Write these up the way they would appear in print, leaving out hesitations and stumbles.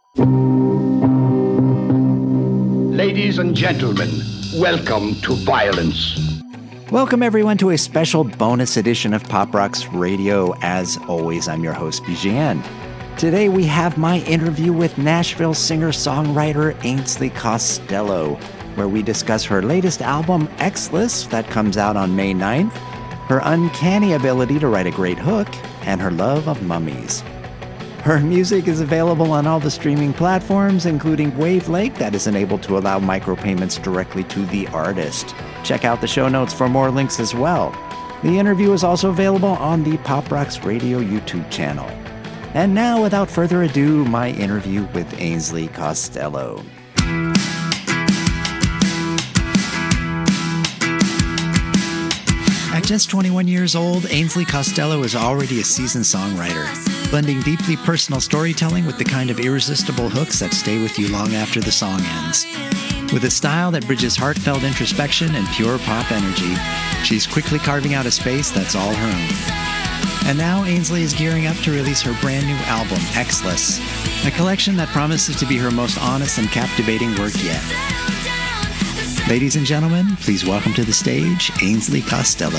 Ladies and gentlemen, welcome to Violence. Welcome, everyone, to a special bonus edition of Pop Rocks Radio. As always, I'm your host, Bijan. Today, we have my interview with Nashville singer-songwriter Ainsley Costello, where we discuss her latest album, Exless, that comes out on May 9th, her uncanny ability to write a great hook, and her love of mummies. Her music is available on all the streaming platforms, including Wavelake, that is enabled to allow micropayments directly to the artist. Check out the show notes for more links as well. The interview is also available on the Pop Rocks Radio YouTube channel. And now, without further ado, my interview with Ainsley Costello. At just 21 years old, Ainsley Costello is already a seasoned songwriter, blending deeply personal storytelling with the kind of irresistible hooks that stay with you long after the song ends. With a style that bridges heartfelt introspection and pure pop energy, she's quickly carving out a space that's all her own. And now Ainsley is gearing up to release her brand new album, Exless, a collection that promises to be her most honest and captivating work yet. Ladies and gentlemen, please welcome to the stage, Ainsley Costello.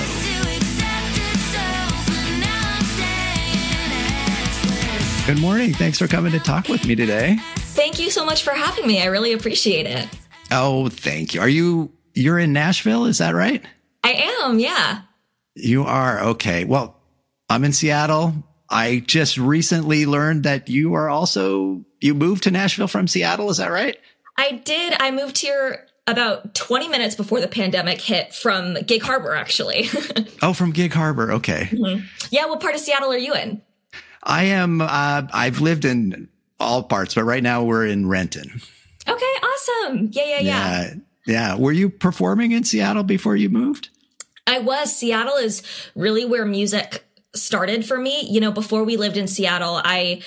Good morning. Thanks for coming to talk with me today. Thank you so much for having me. I really appreciate it. Oh, thank you. You're in Nashville, is that right? I am, yeah. You are? Okay. Well, I'm in Seattle. I just recently learned that you moved to Nashville from Seattle, is that right? I did. I moved here about 20 minutes before the pandemic hit from Gig Harbor, actually. Oh, from Gig Harbor. Okay. Mm-hmm. Yeah. What part of Seattle are you in? I am. I've lived in all parts, but right now we're in Renton. Okay. Awesome. Yeah. Were you performing in Seattle before you moved? I was. Seattle is really where music started for me. You know, before we lived in Seattle, I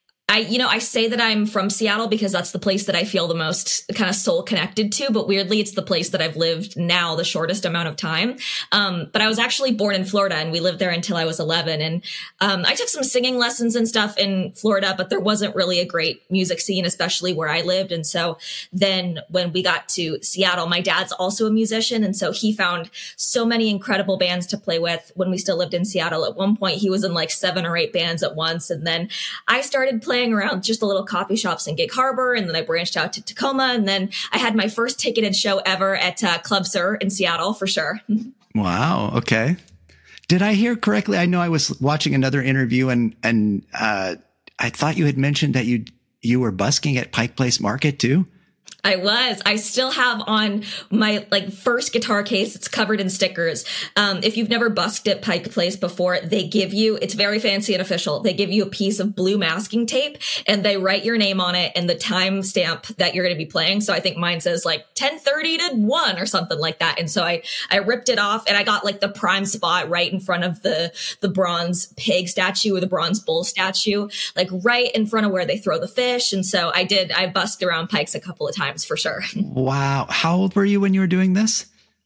say that I'm from Seattle because that's the place that I feel the most kind of soul connected to. But weirdly, it's the place that I've lived now the shortest amount of time. But I was actually born in Florida and we lived there until I was 11. And I took some singing lessons and stuff in Florida, but there wasn't really a great music scene, especially where I lived. And so then when we got to Seattle, my dad's also a musician. And so he found so many incredible bands to play with when we still lived in Seattle. At one point, he was in like 7 or 8 bands at once. And then I started playing around just the little coffee shops in Gig Harbor. And then I branched out to Tacoma. And then I had my first ticketed show ever at Club Sur in Seattle, for sure. Wow. Okay. Did I hear correctly? I know I was watching another interview and I thought you had mentioned that you were busking at Pike Place Market too. I was. I still have on my first guitar case. It's covered in stickers. If you've never busked at Pike Place before, they give you, it's very fancy and official. They give you a piece of blue masking tape and they write your name on it and the time stamp that you're going to be playing. So I think mine says 10:30 to 1 or something like that. And so I ripped it off and I got the prime spot right in front of the bronze pig statue or the bronze bull statue, right in front of where they throw the fish. And so I busked around Pikes a couple of times. For sure. Wow. How old were you when you were doing this?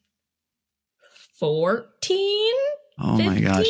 14. Oh 15? my gosh.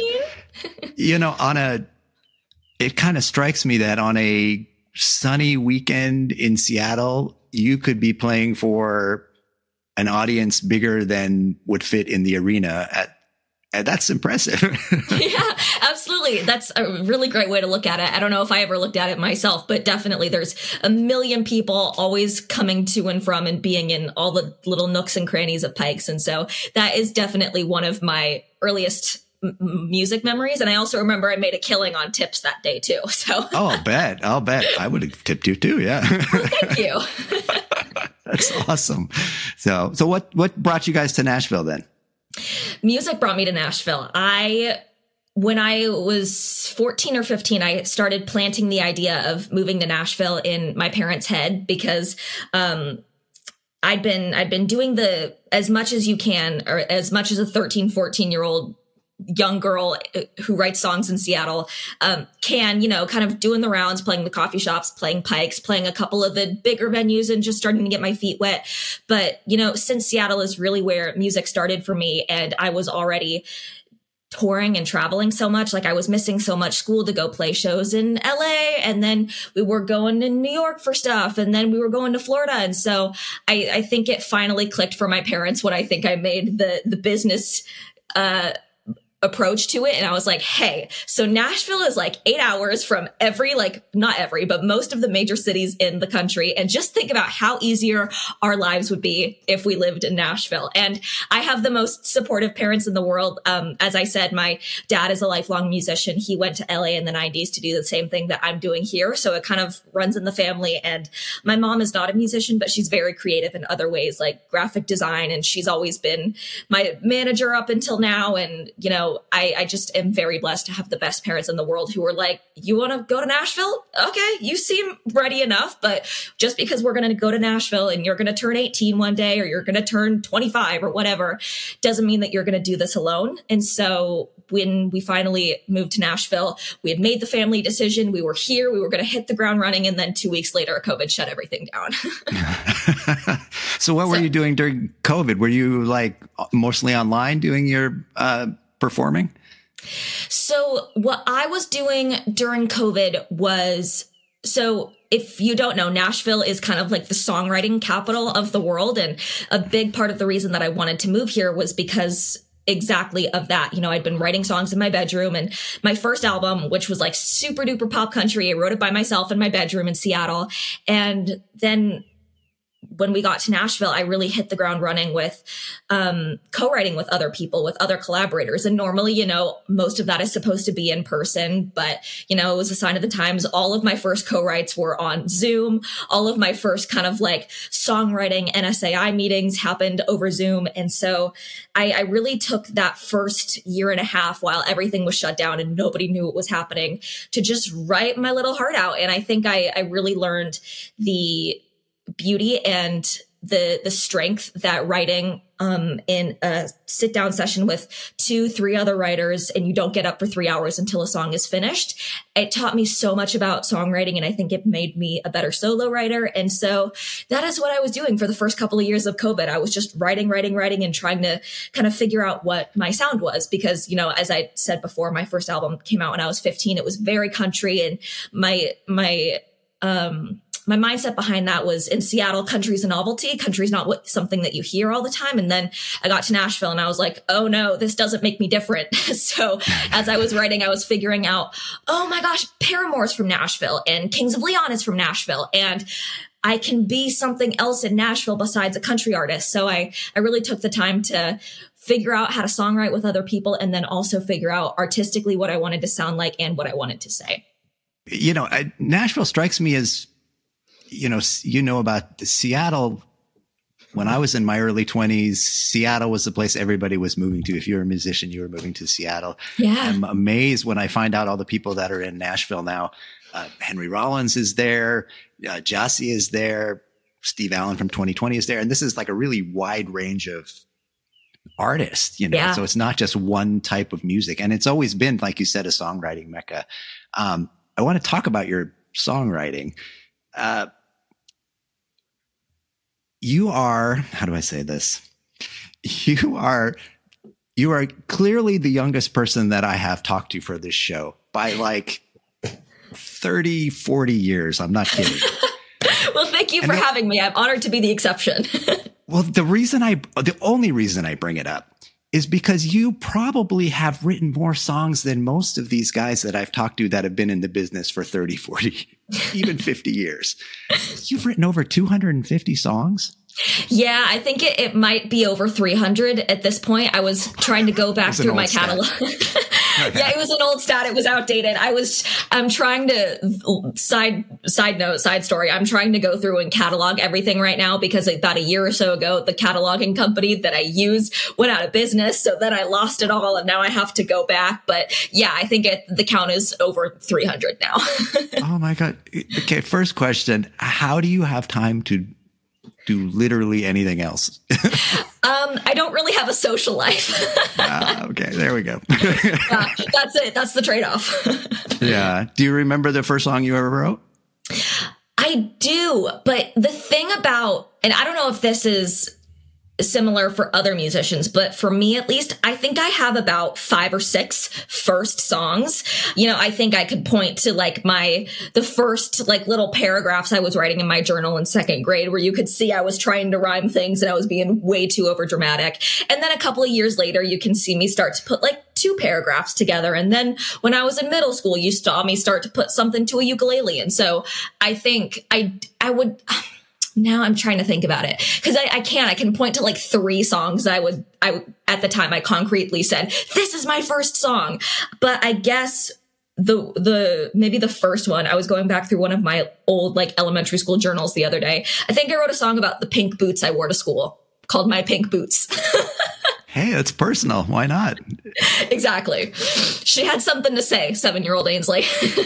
It kind of strikes me that on a sunny weekend in Seattle, you could be playing for an audience bigger than would fit in the arena that's impressive. Yeah, absolutely. That's a really great way to look at it. I don't know if I ever looked at it myself, but definitely there's a million people always coming to and from and being in all the little nooks and crannies of Pikes. And so that is definitely one of my earliest music memories. And I also remember I made a killing on tips that day too. So I'll bet. I would have tipped you too. Yeah. Well, thank you. That's awesome. So what brought you guys to Nashville then? Music brought me to Nashville. When I was 14 or 15, I started planting the idea of moving to Nashville in my parents' head because I'd been doing the as much as you can, or as much as a 13, 14-year-old young girl who writes songs in Seattle can, kind of doing the rounds, playing the coffee shops, playing Pikes, playing a couple of the bigger venues and just starting to get my feet wet. But, since Seattle is really where music started for me and I was already touring and traveling so much. Like I was missing so much school to go play shows in LA. And then we were going to New York for stuff. And then we were going to Florida. And so I think it finally clicked for my parents when I think I made the business, approach to it. And I was like, hey, so Nashville is like 8 hours from not every, but most of the major cities in the country. And just think about how easier our lives would be if we lived in Nashville. And I have the most supportive parents in the world. As I said, my dad is a lifelong musician. He went to LA in the 90s to do the same thing that I'm doing here. So it kind of runs in the family. And my mom is not a musician, but she's very creative in other ways, like graphic design. And she's always been my manager up until now. And, I just am very blessed to have the best parents in the world who were like, you want to go to Nashville? Okay, you seem ready enough. But just because we're going to go to Nashville and you're going to turn 18 one day or you're going to turn 25 or whatever, doesn't mean that you're going to do this alone. And so when we finally moved to Nashville, we had made the family decision. We were here. We were going to hit the ground running. And then 2 weeks later, COVID shut everything down. So what were you doing during COVID? Were you like mostly online doing your performing? So what I was doing during COVID was, so if you don't know, Nashville is kind of like the songwriting capital of the world. And a big part of the reason that I wanted to move here was because exactly of that. I'd been writing songs in my bedroom, and my first album, which was like super duper pop country, I wrote it by myself in my bedroom in Seattle. And then when we got to Nashville, I really hit the ground running with co-writing with other people, with other collaborators. And normally, most of that is supposed to be in person, but, it was a sign of the times. All of my first co-writes were on Zoom. All of my first kind of like songwriting NSAI meetings happened over Zoom. And so I really took that first year and a half while everything was shut down and nobody knew what was happening to just write my little heart out. And I think I really learned the beauty and the strength that writing in a sit down session with 2-3 other writers, and you don't get up for 3 hours until a song is finished. It taught me so much about songwriting, and I think it made me a better solo writer. And so that is what I was doing for the first couple of years of COVID. I was just writing and trying to kind of figure out what my sound was, because, as I said before, my first album came out when I was 15. It was very country, and my mindset behind that was, in Seattle, country's a novelty. Country's not something that you hear all the time. And then I got to Nashville and I was like, oh no, this doesn't make me different. So as I was writing, I was figuring out, oh my gosh, Paramore's from Nashville and Kings of Leon is from Nashville. And I can be something else in Nashville besides a country artist. So I really took the time to figure out how to songwrite with other people, and then also figure out artistically what I wanted to sound like and what I wanted to say. Nashville strikes me as, about Seattle. When I was in my early 20s, Seattle was the place everybody was moving to. If you were a musician, you were moving to Seattle. Yeah. I'm amazed when I find out all the people that are in Nashville now. Henry Rollins is there. Jussie is there. Steve Allen from 2020 is there. And this is like a really wide range of artists, Yeah. So it's not just one type of music. And it's always been, like you said, a songwriting mecca. I want to talk about your songwriting. You are, how do I say this? You are clearly the youngest person that I have talked to for this show by like 30, 40 years. I'm not kidding. Well, thank you for having me. I'm honored to be the exception. Well, the only reason I bring it up is because you probably have written more songs than most of these guys that I've talked to that have been in the business for 30, 40, even 50 years. You've written over 250 songs? Yeah, I think it might be over 300 at this point. I was trying to go back through my catalog. Yeah, it was an old stat. It was outdated. I'm trying to side story. I'm trying to go through and catalog everything right now, because about a year or so ago, the cataloging company that I used went out of business. So then I lost it all, and now I have to go back. But yeah, I think the count is over 300 now. Oh my God. Okay. First question. How do you have time to do literally anything else? I don't really have a social life. Okay, there we go. That's it. That's the trade-off. Yeah. Do you remember the first song you ever wrote? I do. But the thing about, and I don't know if this is similar for other musicians, but for me at least, I think I have about 5 or 6 first songs. You know, I think I could point to like the first like little paragraphs I was writing in my journal in 2nd grade, where you could see I was trying to rhyme things and I was being way too overdramatic. And then a couple of years later, you can see me start to put like 2 paragraphs together. And then when I was in middle school, you saw me start to put something to a ukulele. And so I think I would, now I'm trying to think about it, because I can point to like 3 songs that I at the time I concretely said, this is my first song. But I guess maybe the first one, I was going back through one of my old like elementary school journals the other day. I think I wrote a song about the pink boots I wore to school called My Pink Boots. Hey, it's personal. Why not? Exactly. She had something to say, 7-year-old Ainsley.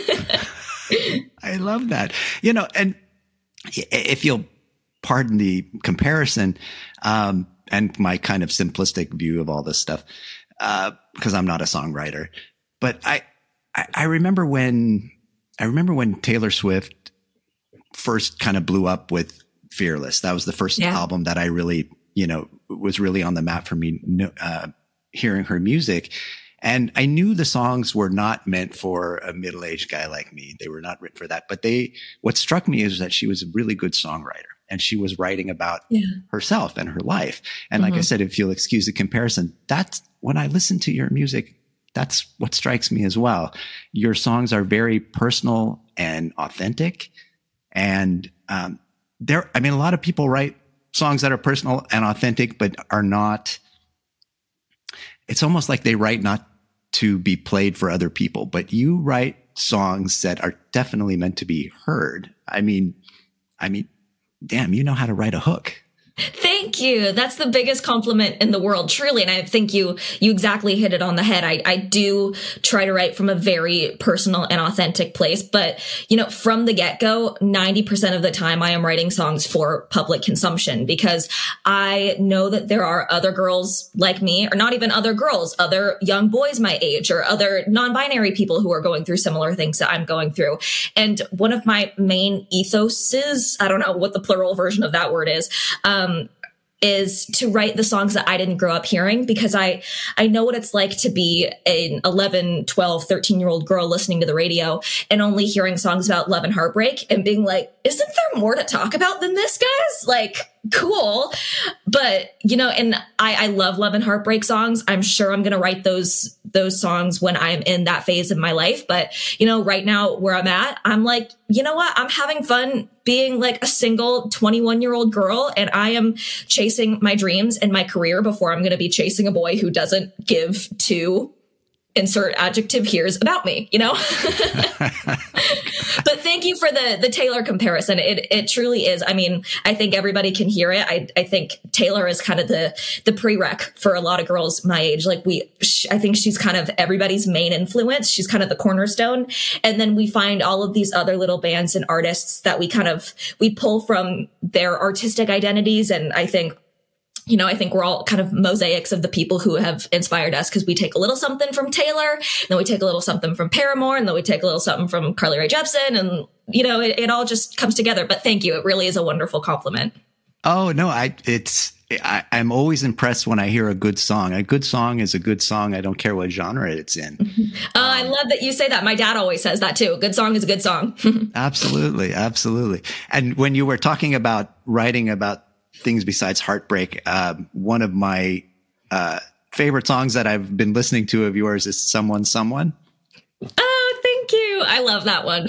I love that. You know, and if you'll pardon the comparison, and my kind of simplistic view of all this stuff, because I'm not a songwriter, but I remember when Taylor Swift first kind of blew up with Fearless. That was the first album that I really, you know, was really on the map for me, hearing her music. And I knew the songs were not meant for a middle-aged guy like me. They were not written for that. But what struck me is that she was a really good songwriter, and she was writing about herself and her life. And like I said, if you'll excuse the comparison, that's when I listen to your music, that's what strikes me as well. Your songs are very personal and authentic. And, a lot of people write songs that are personal and authentic, but are not, it's almost like they write not to be played for other people, but you write songs that are definitely meant to be heard. I mean, damn, you know how to write a hook. Thank you. That's the biggest compliment in the world, truly. And I think you exactly hit it on the head. I do try to write from a very personal and authentic place, but you know, from the get-go, 90% of the time I am writing songs for public consumption, because I know that there are other girls like me, or not even other girls, other young boys my age, or other non-binary people who are going through similar things that I'm going through. And one of my main ethoses, I don't know what the plural version of that word is to write the songs that I didn't grow up hearing, because I know what it's like to be an 11, 12, 13-year-old girl listening to the radio and only hearing songs about love and heartbreak and being like, isn't there more to talk about than this, guys? Like, cool. But, you know, and I love love and heartbreak songs. I'm sure I'm going to write those songs when I'm in that phase of my life. But, you know, right now where I'm at, I'm like, you know what? I'm having fun being like a single 21-year-old girl, and I am chasing my dreams and my career before I'm going to be chasing a boy who doesn't give 2 insert adjective here's about me, you know? But thank you for the Taylor comparison. It truly is. I mean, I think everybody can hear it. I think Taylor is kind of the prereq for a lot of girls my age. Like I think she's kind of everybody's main influence. She's kind of the cornerstone. And then we find all of these other little bands and artists that we pull from their artistic identities. And I think we're all kind of mosaics of the people who have inspired us, because we take a little something from Taylor, and then we take a little something from Paramore, and then we take a little something from Carly Rae Jepsen, and, you know, it all just comes together. But thank you. It really is a wonderful compliment. Oh, no, I'm always impressed when I hear a good song. A good song is a good song. I don't care what genre it's in. I love that you say that. My dad always says that too. A good song is a good song. Absolutely. Absolutely. And when you were talking about writing about things besides heartbreak, one of my favorite songs that I've been listening to of yours is Someone, Someone. Oh, thank you. I love that one.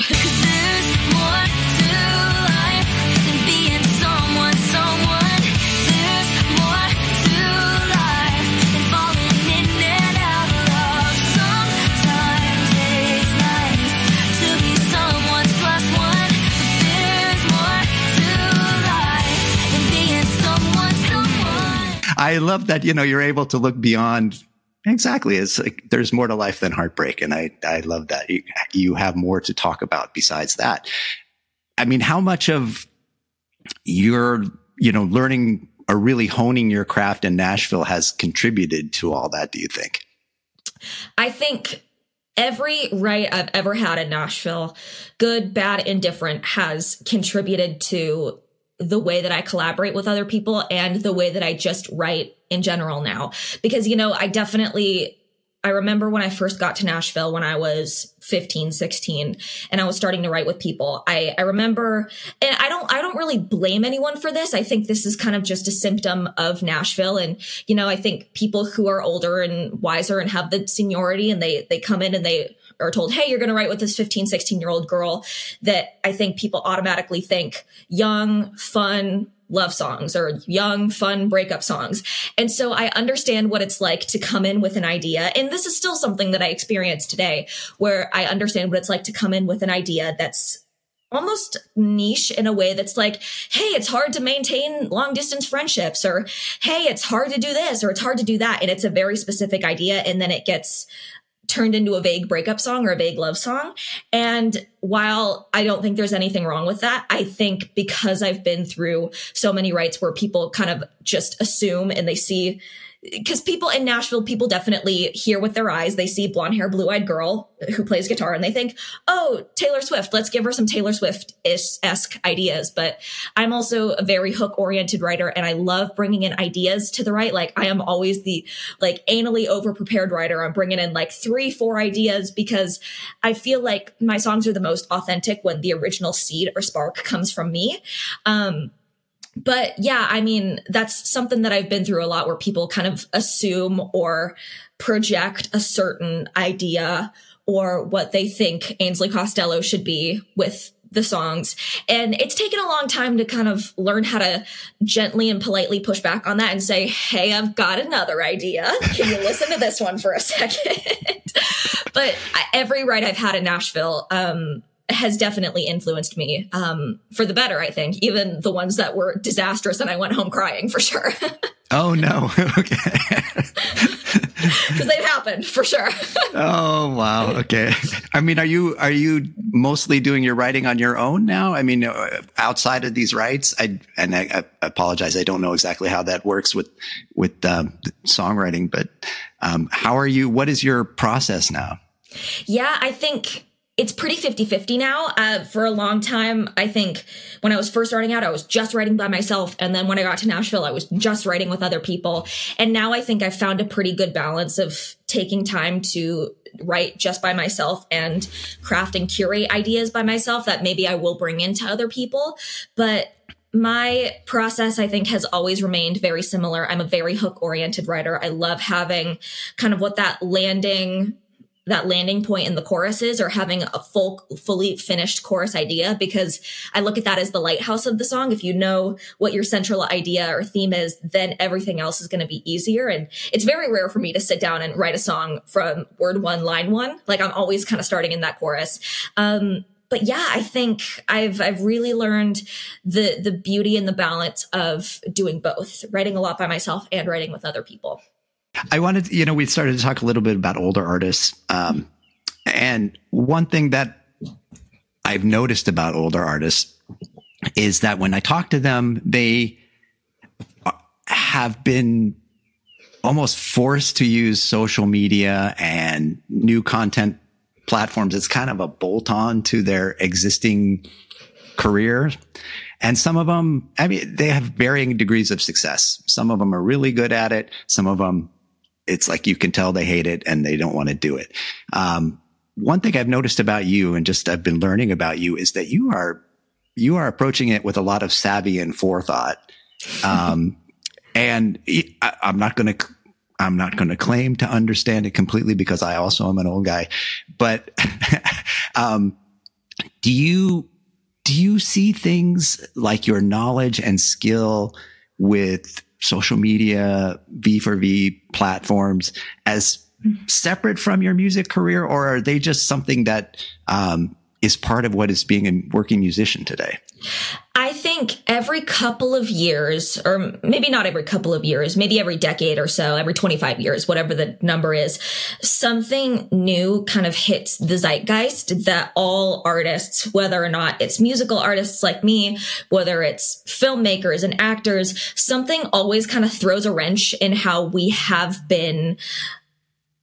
I love that, you know, you're able to look beyond. Exactly. It's like there's more to life than heartbreak. And I love that you have more to talk about besides that. I mean, how much of your, you know, learning or really honing your craft in Nashville has contributed to all that, do you think? I think every write I've ever had in Nashville, good, bad, indifferent, has contributed to the way that I collaborate with other people and the way that I just write in general now. Because, I remember when I first got to Nashville when I was 15, 16, and I was starting to write with people. I remember, and I don't really blame anyone for this. I think this is kind of just a symptom of Nashville. And, I think people who are older and wiser and have the seniority and they come in and they are told, hey, you're going to write with this 15, 16-year-old girl, that I think people automatically think young, fun love songs or young, fun breakup songs. And so I understand what it's like to come in with an idea. And this is still something that I experience today, where I understand what it's like to come in with an idea that's almost niche in a way that's like, hey, it's hard to maintain long distance friendships, or hey, it's hard to do this, or it's hard to do that. And it's a very specific idea. And then it gets turned into a vague breakup song or a vague love song. And while I don't think there's anything wrong with that, I think because I've been through so many writes where people kind of just assume and they see, because people in Nashville, people definitely hear with their eyes. They see blonde hair, blue eyed girl who plays guitar and they think, oh, Taylor Swift, let's give her some Taylor Swift-esque ideas. But I'm also a very hook oriented writer and I love bringing in ideas to the write. Like I am always the anally over prepared writer. I'm bringing in 3-4 ideas because I feel like my songs are the most authentic when the original seed or spark comes from me. But yeah, I mean, that's something that I've been through a lot where people kind of assume or project a certain idea or what they think Ainsley Costello should be with the songs. And it's taken a long time to kind of learn how to gently and politely push back on that and say, hey, I've got another idea. Can you listen to this one for a second? But every write I've had in Nashville, has definitely influenced me for the better, I think. Even the ones that were disastrous and I went home crying for sure. Oh, no. Okay. Because they've happened for sure. Oh, wow. Okay. I mean, are you mostly doing your writing on your own now? I mean, outside of these writes, I apologize. I don't know exactly how that works with songwriting, but how are you? What is your process now? Yeah, I think it's pretty 50-50 now. For a long time, I think when I was first starting out, I was just writing by myself. And then when I got to Nashville, I was just writing with other people. And now I think I've found a pretty good balance of taking time to write just by myself and craft and curate ideas by myself that maybe I will bring into other people. But my process, I think, has always remained very similar. I'm a very hook-oriented writer. I love having kind of what that landing point in the chorus is, or having a fully finished chorus idea, because I look at that as the lighthouse of the song. If you know what your central idea or theme is, then everything else is going to be easier. And it's very rare for me to sit down and write a song from word one, line one. Like I'm always kind of starting in that chorus. But yeah, I think I've really learned the beauty and the balance of doing both, writing a lot by myself and writing with other people. I wanted, we started to talk a little bit about older artists. And one thing that I've noticed about older artists is that when I talk to them, they have been almost forced to use social media and new content platforms. It's kind of a bolt on to their existing career. And some of them, I mean, they have varying degrees of success. Some of them are really good at it. Some of them, it's like you can tell they hate it and they don't want to do it. One thing I've noticed about you and just I've been learning about you is that you are approaching it with a lot of savvy and forethought. And I'm not going to claim to understand it completely because I also am an old guy. But do you see things like your knowledge and skill with social media, V4V platforms as separate from your music career, or are they just something that is part of what is being a working musician today? I think every couple of years, or maybe not every couple of years, maybe every decade or so, every 25 years, whatever the number is, something new kind of hits the zeitgeist that all artists, whether or not it's musical artists like me, whether it's filmmakers and actors, something always kind of throws a wrench in how we have been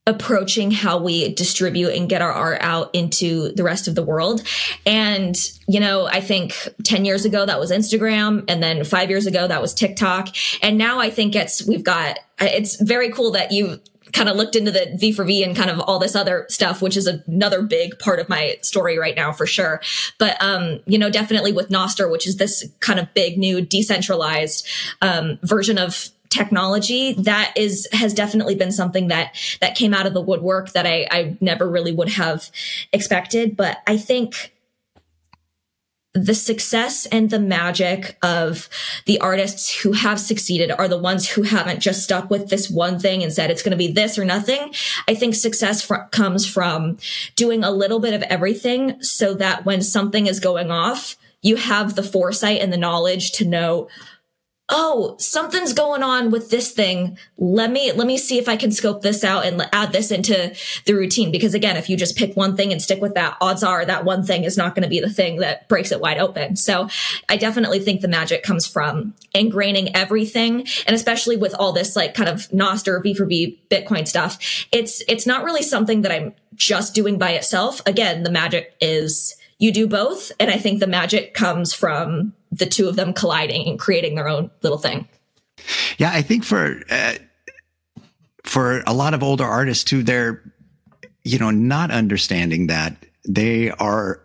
approaching how we distribute and get our art out into the rest of the world. And, you know, I think 10 years ago that was Instagram. And then 5 years ago that was TikTok. And now I think it's very cool that you kind of looked into the V4V and kind of all this other stuff, which is another big part of my story right now for sure. But, you know, definitely with Nostr, which is this kind of big new decentralized, version of technology that has definitely been something that came out of the woodwork that I never really would have expected. But I think the success and the magic of the artists who have succeeded are the ones who haven't just stuck with this one thing and said it's going to be this or nothing. I think success comes from doing a little bit of everything so that when something is going off, you have the foresight and the knowledge to know, oh, something's going on with this thing. Let me see if I can scope this out and add this into the routine. Because again, if you just pick one thing and stick with that, odds are that one thing is not going to be the thing that breaks it wide open. So I definitely think the magic comes from ingraining everything. And especially with all this like kind of Nostr, V4V, Bitcoin stuff, it's not really something that I'm just doing by itself. Again, the magic is you do both. And I think the magic comes from the two of them colliding and creating their own little thing. Yeah, I think for a lot of older artists too, they're, you know, not understanding that they are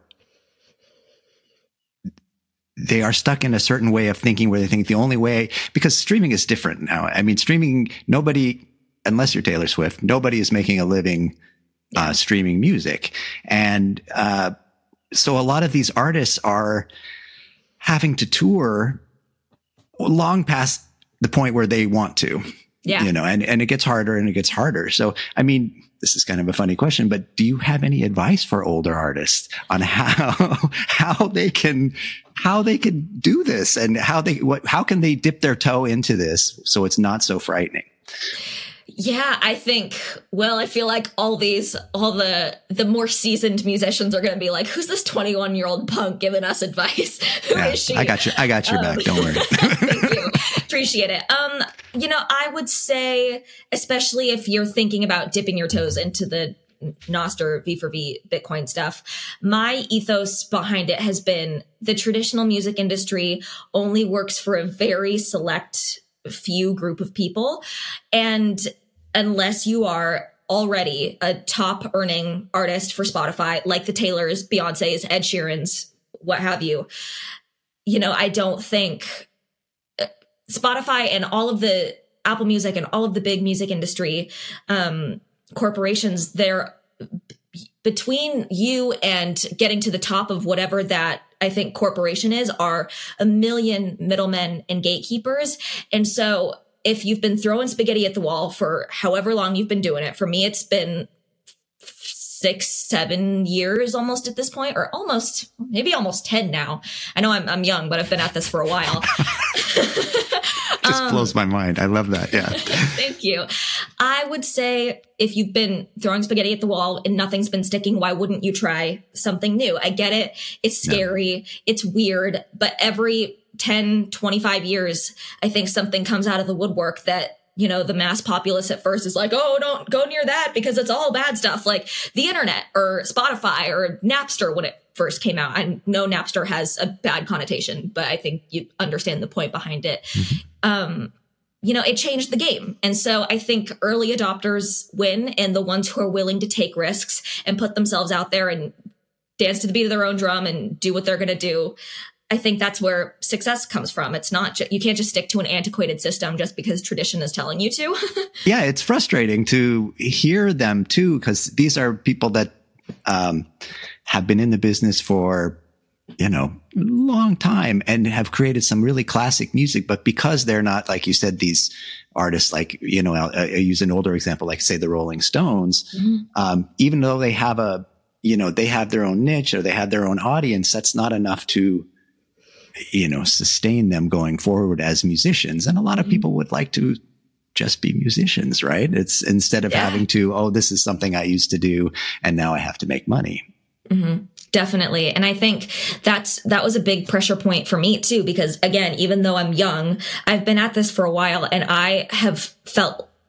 stuck in a certain way of thinking where they think the only way, because streaming is different now. I mean, streaming, nobody, unless you're Taylor Swift, nobody is making a living streaming music. And so a lot of these artists are having to tour long past the point where they want to, you know, and it gets harder and it gets harder. So, I mean, this is kind of a funny question, but do you have any advice for older artists on how they can do this and how can they dip their toe into this so it's not so frightening? Yeah, I feel like all the more seasoned musicians are going to be like, who's this 21-year-old punk giving us advice? Who is she? I got your back. Don't worry. Thank you. Appreciate it. You know, I would say, especially if you're thinking about dipping your toes into the Nostr, V4V, Bitcoin stuff, my ethos behind it has been the traditional music industry only works for a very select few group of people. And unless you are already a top earning artist for Spotify, like the Taylors, Beyonce's, Ed Sheeran's, what have you, you know, I don't think Spotify and all of the Apple Music and all of the big music industry corporations, they're between you and getting to the top of whatever that I think corporation are a million middlemen and gatekeepers. And so if you've been throwing spaghetti at the wall for however long you've been doing it, for me, it's been 6-7 years almost at this point, or maybe almost 10 now. I know I'm young, but I've been at this for a while. Just blows my mind. I love that. Yeah. Thank you. I would say if you've been throwing spaghetti at the wall and nothing's been sticking, why wouldn't you try something new? I get it. It's scary. It's weird. But every 10, 25 years, I think something comes out of the woodwork that, you know, the mass populace at first is like, oh, don't go near that because it's all bad stuff, like the internet or Spotify or Napster when it first came out. I know Napster has a bad connotation, but I think you understand the point behind it. Mm-hmm. You know, it changed the game. And so I think early adopters win, and the ones who are willing to take risks and put themselves out there and dance to the beat of their own drum and do what they're going to do. I think that's where success comes from. It's not, you can't just stick to an antiquated system just because tradition is telling you to. Yeah, it's frustrating to hear them too, because these are people that have been in the business for, you know, a long time and have created some really classic music. But because they're not, like you said, these artists, like, you know, I use an older example, like say the Rolling Stones, even though they have they have their own niche or they have their own audience, that's not enough to, you know, sustain them going forward as musicians. And a lot of people would like to just be musicians, right? It's instead of having to, oh, this is something I used to do and now I have to make money. Mm-hmm. Definitely. And I think that was a big pressure point for me too, because again, even though I'm young, I've been at this for a while and I have felt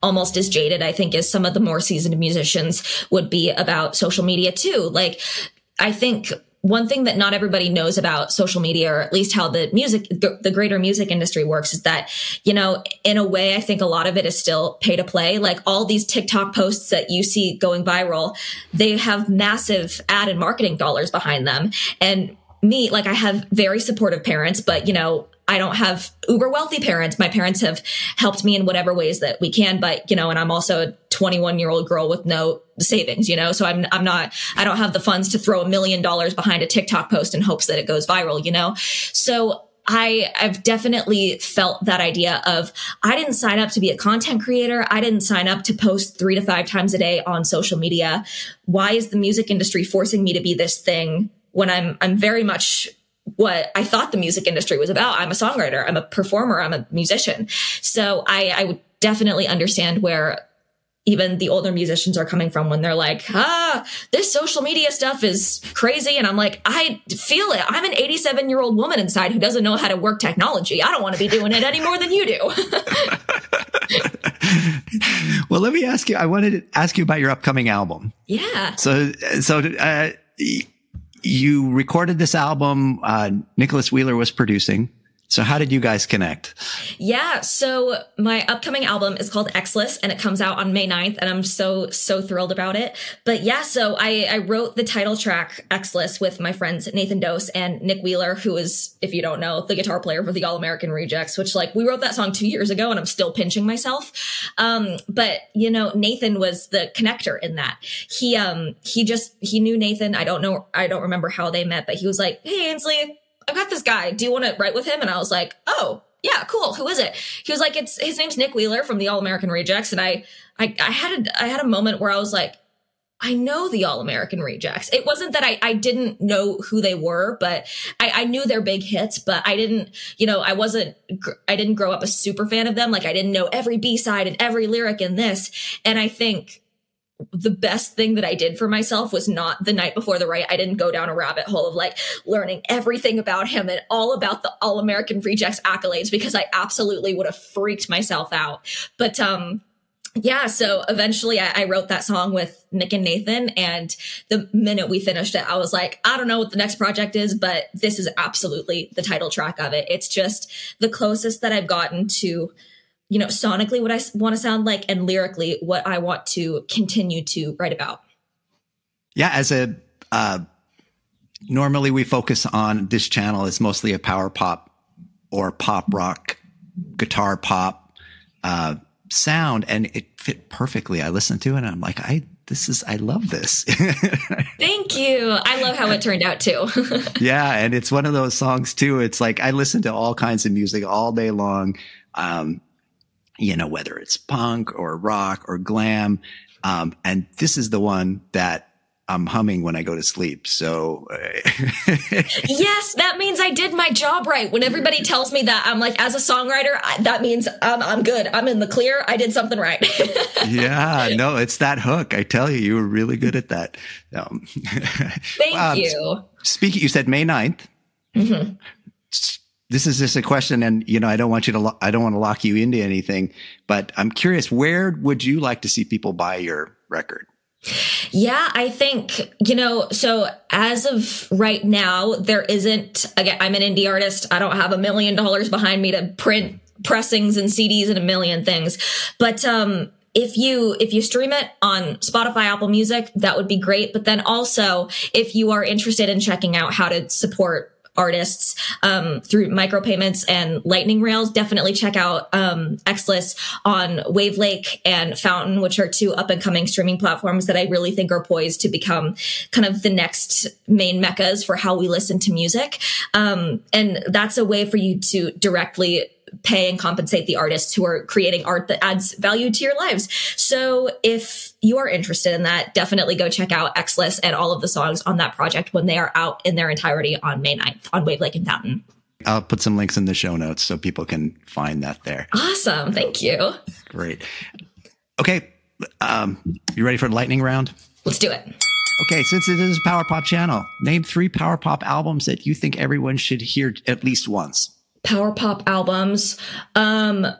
almost as jaded, I think, as some of the more seasoned musicians would be about social media too. Like, I think one thing that not everybody knows about social media, or at least how the greater music industry works, is that, you know, in a way, I think a lot of it is still pay to play. Like all these TikTok posts that you see going viral, they have massive ad and marketing dollars behind them. And me, like, I have very supportive parents, but, you know, I don't have uber wealthy parents. My parents have helped me in whatever ways that we can, but, you know, and I'm also a 21-year-old girl with no savings, you know, so I don't have the funds to throw $1 million behind a TikTok post in hopes that it goes viral, you know? So I've definitely felt that idea of, I didn't sign up to be a content creator. I didn't sign up to post 3 to 5 times a day on social media. Why is the music industry forcing me to be this thing when I'm very much what I thought the music industry was about? I'm a songwriter, I'm a performer, I'm a musician. So I would definitely understand where even the older musicians are coming from when they're like, this social media stuff is crazy. And I'm like, I feel it. I'm an 87-year-old woman inside who doesn't know how to work technology. I don't want to be doing it any more than you do. Well, let me ask you, I wanted to ask you about your upcoming album. Yeah. So you recorded this album. Nicholas Wheeler was producing. So how did you guys connect? Yeah. So my upcoming album is called Exless, and it comes out on May 9th. And I'm so thrilled about it. But yeah, so I wrote the title track Exless with my friends Nathan Dose and Nick Wheeler, who is, if you don't know, the guitar player for the All American Rejects, which, like, we wrote that song 2 years ago and I'm still pinching myself. But you know, Nathan was the connector in that. He knew Nathan. I don't remember how they met, but he was like, "Hey, Ainsley, I've got this guy. Do you want to write with him?" And I was like, "Oh, yeah, cool. Who is it?" He was like, his name's Nick Wheeler from the All American Rejects. And I had a moment where I was like, I know the All American Rejects. It wasn't that I didn't know who they were, but I knew their big hits, but I didn't, you know, I didn't grow up a super fan of them. Like, I didn't know every B-side and every lyric in this. And I think the best thing that I did for myself was not the night before the write. I didn't go down a rabbit hole of like learning everything about him and all about the All American Rejects accolades, because I absolutely would have freaked myself out. But, yeah, so eventually I wrote that song with Nick and Nathan, and the minute we finished it, I was like, I don't know what the next project is, but this is absolutely the title track of it. It's just the closest that I've gotten to, you know, sonically what I want to sound like, and lyrically what I want to continue to write about. Yeah, normally we focus on this channel as mostly a power pop or pop rock, guitar pop sound, and it fit perfectly. I listened to it and I'm like, I love this. Thank you. I love how it turned out too. Yeah. And it's one of those songs too. It's like, I listen to all kinds of music all day long. You know, whether it's punk or rock or glam. And this is the one that I'm humming when I go to sleep. So yes, that means I did my job right. When everybody tells me that, I'm like, as a songwriter, that means I'm good. I'm in the clear. I did something right. Yeah, no, it's that hook. I tell you, you were really good at that. Thank you. Speaking, you said May 9th. Mm-hmm. This is just a question, and you know, I don't want to lock you into anything, but I'm curious, where would you like to see people buy your record? Yeah, I think, you know, so as of right now, there isn't, again, I'm an indie artist. I don't have $1 million behind me to print pressings and CDs and a million things. But, if you stream it on Spotify, Apple Music, that would be great. But then also, if you are interested in checking out how to support artists through micropayments and lightning rails, definitely check out Exless on Wavelake and Fountain, which are 2 up-and-coming streaming platforms that I really think are poised to become kind of the next main meccas for how we listen to music. And that's a way for you to directly pay and compensate the artists who are creating art that adds value to your lives. So if you are interested in that, definitely go check out Exless and all of the songs on that project when they are out in their entirety on May 9th on Wavelake and Fountain. I'll put some links in the show notes so people can find that there. Awesome. Thank you. Great. Okay. You ready for the lightning round? Let's do it. Okay. Since it is a Power Pop channel, name 3 Power Pop albums that you think everyone should hear at least once. Power pop albums.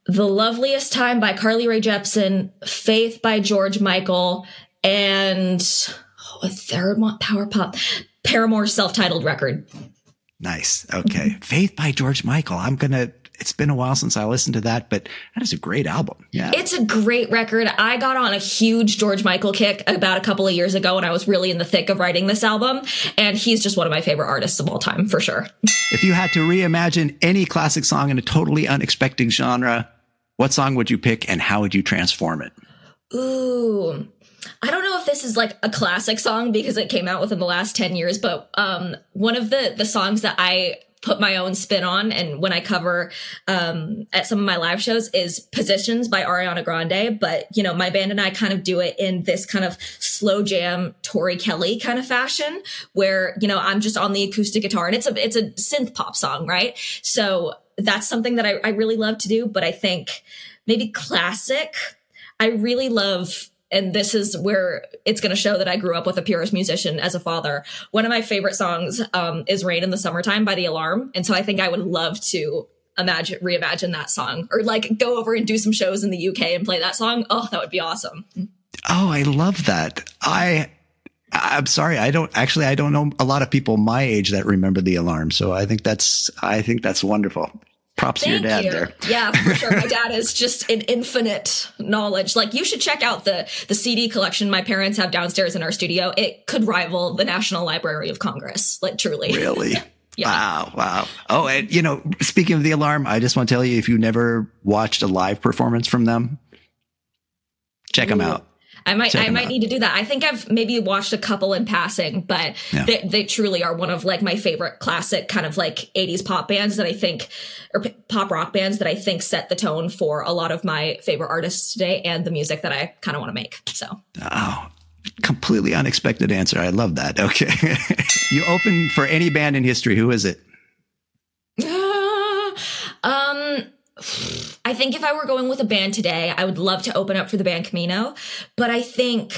The Loveliest Time by Carly Rae Jepsen, Faith by George Michael, and a third one, Power Pop, Paramore's self-titled record. Nice. Okay. Faith by George Michael. It's been a while since I listened to that, but that is a great album. Yeah. It's a great record. I got on a huge George Michael kick about a couple of years ago when I was really in the thick of writing this album. And he's just one of my favorite artists of all time, for sure. If you had to reimagine any classic song in a totally unexpected genre, what song would you pick and how would you transform it? Ooh, I don't know if this is like a classic song because it came out within the last 10 years, but one of the songs that I put my own spin on and when I cover at some of my live shows is Positions by Ariana Grande. But, you know, my band and I kind of do it in this kind of slow jam Tori Kelly kind of fashion where, you know, I'm just on the acoustic guitar and it's a synth pop song, right? So that's something that I really love to do. But I think maybe classic, I really love, and this is where it's going to show that I grew up with a purist musician as a father. One of my favorite songs is Rain in the Summertime by The Alarm. And so I think I would love to reimagine that song or like go over and do some shows in the UK and play that song. Oh, that would be awesome. Oh, I love that. I'm sorry. I don't know a lot of people my age that remember The Alarm. So I think that's wonderful. Props to your dad there. Yeah, for sure. My dad is just an infinite knowledge. Like you should check out the CD collection my parents have downstairs in our studio. It could rival the National Library of Congress. Like truly. Really? Yeah. Wow. Oh, and you know, speaking of The Alarm, I just want to tell you, if you never watched a live performance from them, check them out. I might need to do that. I think I've maybe watched a couple in passing, but yeah. They truly are one of like my favorite classic kind of like 80s pop bands that I think, or pop rock bands that I think set the tone for a lot of my favorite artists today and the music that I kind of want to make. So. Oh, completely unexpected answer. I love that. Okay. You open for any band in history. Who is it? I think if I were going with a band today, I would love to open up for the band Camino. But I think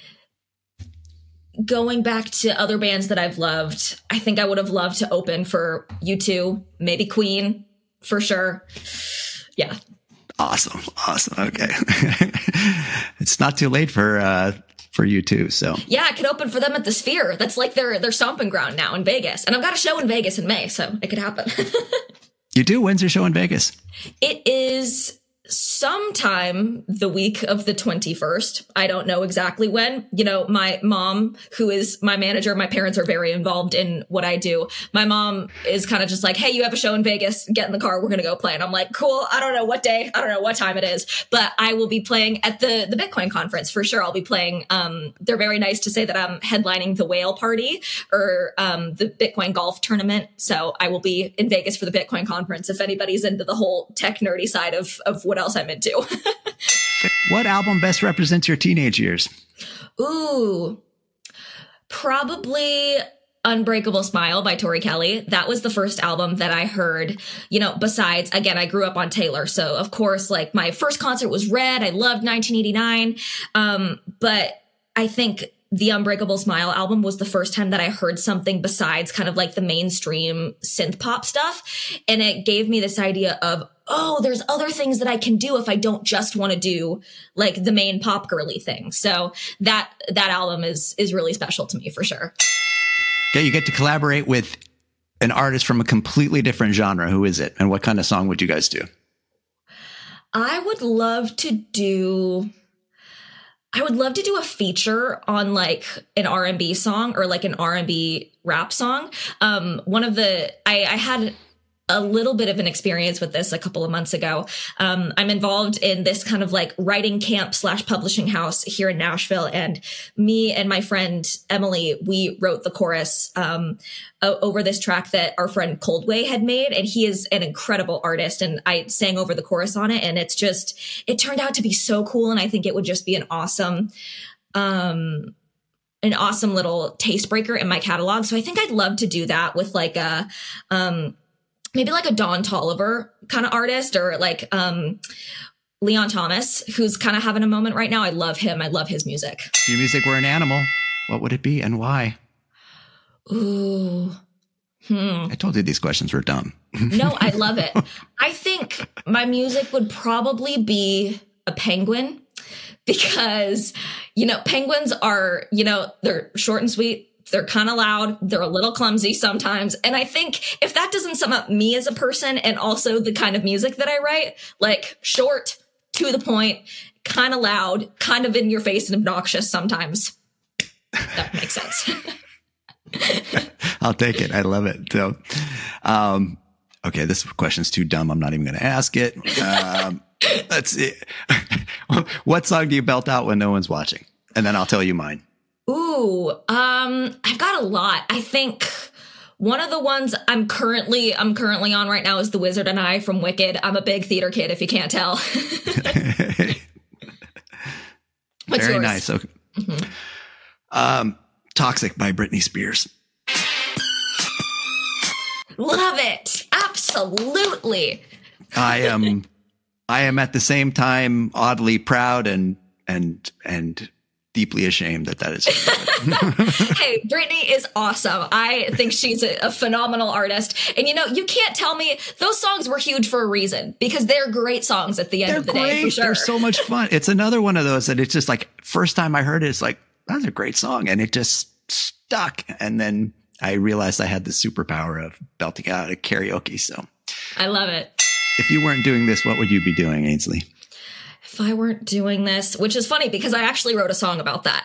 going back to other bands that I've loved, I think I would have loved to open for U2, maybe Queen, for sure. Yeah. Awesome. Okay. It's not too late for U2. So yeah, I could open for them at the Sphere. That's like their stomping ground now in Vegas. And I've got a show in Vegas in May, so it could happen. You do? When's your show in Vegas? It is sometime the week of the 21st. I don't know exactly when. You know, my mom, who is my manager, my parents are very involved in what I do. My mom is kind of just like, hey, you have a show in Vegas, get in the car, we're going to go play. And I'm like, cool. I don't know what day, I don't know what time it is, but I will be playing at the Bitcoin conference for sure. I'll be playing. They're very nice to say that I'm headlining the whale party or the Bitcoin golf tournament. So I will be in Vegas for the Bitcoin conference if anybody's into the whole tech nerdy side of what else I'm into. What album best represents your teenage years? Ooh, probably Unbreakable Smile by Tori Kelly. That was the first album that I heard, you know, besides, again, I grew up on Taylor. So of course, like my first concert was Red. I loved 1989. But I think the Unbreakable Smile album was the first time that I heard something besides kind of like the mainstream synth pop stuff. And it gave me this idea of, oh, there's other things that I can do if I don't just want to do like the main pop girly thing. So that album is really special to me for sure. Yeah, you get to collaborate with an artist from a completely different genre. Who is it? And what kind of song would you guys do? I would love to do a feature on like an R&B song or like an R&B rap song. I had a little bit of an experience with this a couple of months ago. I'm involved in this kind of like writing camp / publishing house here in Nashville. And me and my friend Emily, we wrote the chorus over this track that our friend Coldway had made. And he is an incredible artist. And I sang over the chorus on it. And it turned out to be so cool. And I think it would just be an awesome little taste breaker in my catalog. So I think I'd love to do that with like a, maybe like a Don Toliver kind of artist or like Leon Thomas, who's kind of having a moment right now. I love him. I love his music. If your music were an animal, what would it be and why? Ooh. I told you these questions were dumb. No, I love it. I think my music would probably be a penguin because, penguins are, they're short and sweet. They're kind of loud. They're a little clumsy sometimes. And I think if that doesn't sum up me as a person and also the kind of music that I write, like short, to the point, kind of loud, kind of in your face and obnoxious sometimes. That makes sense. I'll take it. I love it. So, okay, this question's too dumb. I'm not even going to ask it. Let's see. What song do you belt out when no one's watching? And then I'll tell you mine. Ooh, I've got a lot. I think one of the ones I'm currently on right now is The Wizard and I from Wicked. I'm a big theater kid, if you can't tell. What's Very yours? nice. Okay. Mm-hmm. Toxic by Britney Spears. Love it. Absolutely. I am at the same time oddly proud and deeply ashamed that is. Hey, Britney is awesome. I think she's a phenomenal artist. And you can't tell me those songs were huge for a reason because they're great songs at the end of the day. For sure. They're so much fun. It's another one of those that it's just like first time I heard it, it's like, that's a great song. And it just stuck. And then I realized I had the superpower of belting out at karaoke. So I love it. If you weren't doing this, what would you be doing, Ainsley? If I weren't doing this, which is funny because I actually wrote a song about that.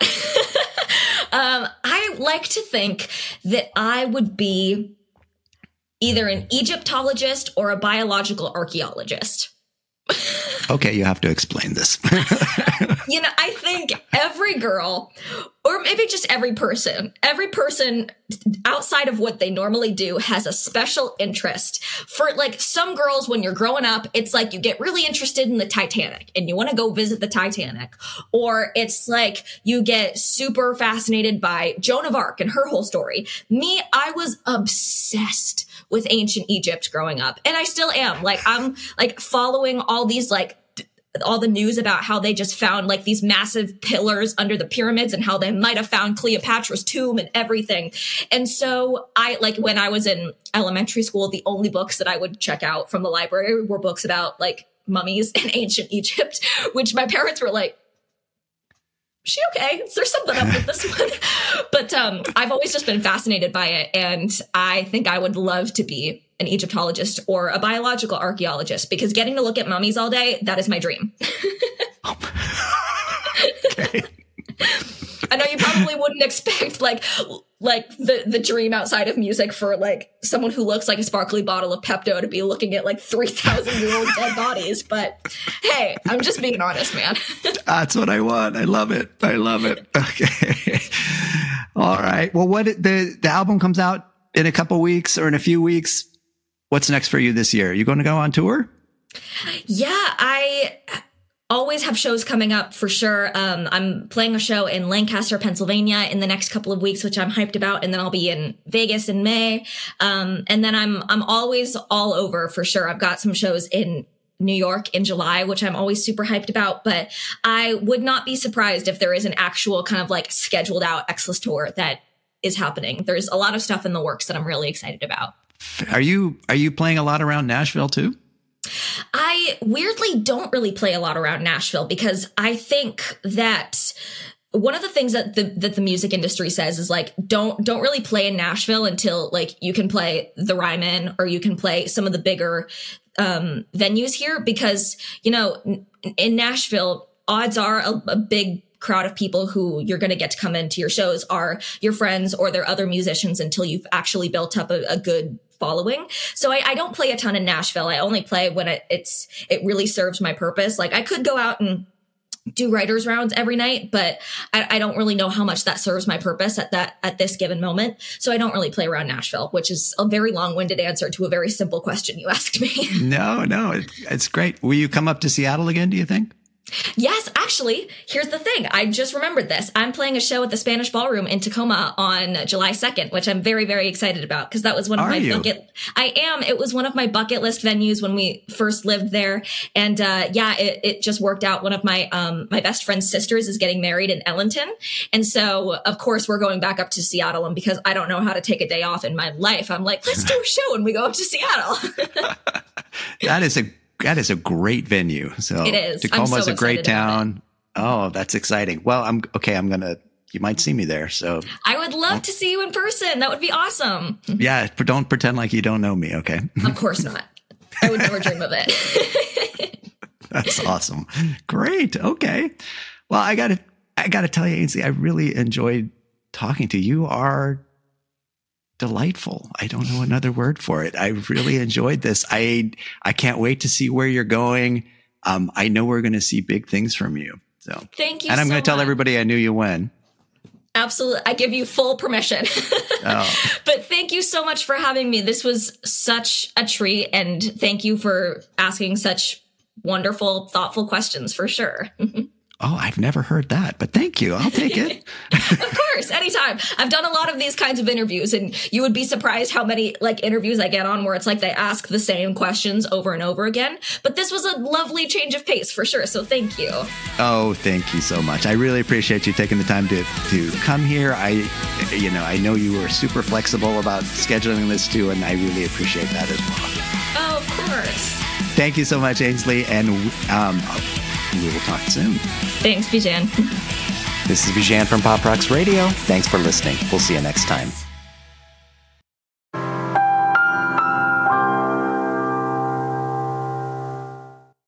I like to think that I would be either an Egyptologist or a biological archaeologist. Okay, you have to explain this. I think every girl, or maybe just every person outside of what they normally do has a special interest. For like some girls, when you're growing up, it's like you get really interested in the Titanic and you want to go visit the Titanic. Or it's like you get super fascinated by Joan of Arc and her whole story. Me, I was obsessed with ancient Egypt growing up. And I still am. Like, I'm like following all these all the news about how they just found like these massive pillars under the pyramids and how they might have found Cleopatra's tomb and everything. And so when I was in elementary school, the only books that I would check out from the library were books about like mummies in ancient Egypt, which my parents were like, is she okay? Is there something up with this one? But I've always just been fascinated by it. And I think I would love to be an Egyptologist or a biological archaeologist because getting to look at mummies all day, that is my dream. Okay. I know you probably wouldn't expect like the dream outside of music for like someone who looks like a sparkly bottle of Pepto to be looking at like 3,000-year-old dead bodies. But hey, I'm just being honest, man. That's what I want. I love it. Okay. All right. Well, the album comes out in a couple weeks or in a few weeks. What's next for you this year? You going to go on tour? Yeah, I always have shows coming up for sure. I'm playing a show in Lancaster, Pennsylvania in the next couple of weeks, which I'm hyped about. And then I'll be in Vegas in May. And then I'm always all over for sure. I've got some shows in New York in July, which I'm always super hyped about. But I would not be surprised if there is an actual kind of like scheduled out Exless tour that is happening. There's a lot of stuff in the works that I'm really excited about. Are you playing a lot around Nashville too? I weirdly don't really play a lot around Nashville because I think that one of the things that the music industry says is like, don't really play in Nashville until like you can play the Ryman or you can play some of the bigger venues here because, in Nashville, odds are a big crowd of people who you're going to get to come into your shows are your friends or they're other musicians until you've actually built up a good following. So I don't play a ton in Nashville. I only play when it really serves my purpose. Like I could go out and do writers rounds every night, but I don't really know how much that serves my purpose at this given moment. So I don't really play around Nashville, which is a very long-winded answer to a very simple question you asked me. No, it's great. Will you come up to Seattle again, do you think? Yes, actually, here's the thing. I just remembered this. I'm playing a show at the Spanish Ballroom in Tacoma on July 2nd, which I'm very, very excited about because that was one of my bucket. I am. It was one of my bucket list venues when we first lived there. And it just worked out. One of my my best friend's sisters is getting married in Ellington. And so, of course, we're going back up to Seattle. And because I don't know how to take a day off in my life, I'm like, let's do a show and we go up to Seattle. That is a great venue. So it is. Tacoma's a great town. Oh, that's exciting. Well, you might see me there. So I would love to see you in person. That would be awesome. Yeah. Don't pretend like you don't know me. Okay. Of course not. I would never dream of it. That's awesome. Great. Okay. Well, I gotta tell you, Ainsley, I really enjoyed talking to you. You are delightful. I don't know another word for it. I really enjoyed this. I can't wait to see where you're going. I know we're going to see big things from you. So thank you. And I'm going to tell everybody I knew you when. Absolutely. I give you full permission. But thank you so much for having me. This was such a treat. And thank you for asking such wonderful, thoughtful questions for sure. Oh, I've never heard that, but thank you. I'll take it. Of course, anytime. I've done a lot of these kinds of interviews, and you would be surprised how many interviews I get on where it's like they ask the same questions over and over again. But this was a lovely change of pace for sure. So thank you. Oh, thank you so much. I really appreciate you taking the time to come here. I know you were super flexible about scheduling this too, and I really appreciate that as well. Oh, of course. Thank you so much, Ainsley, and we will talk soon. Thanks, Bijan. This is Bijan from Pop Rocks Radio. Thanks for listening. We'll see you next time.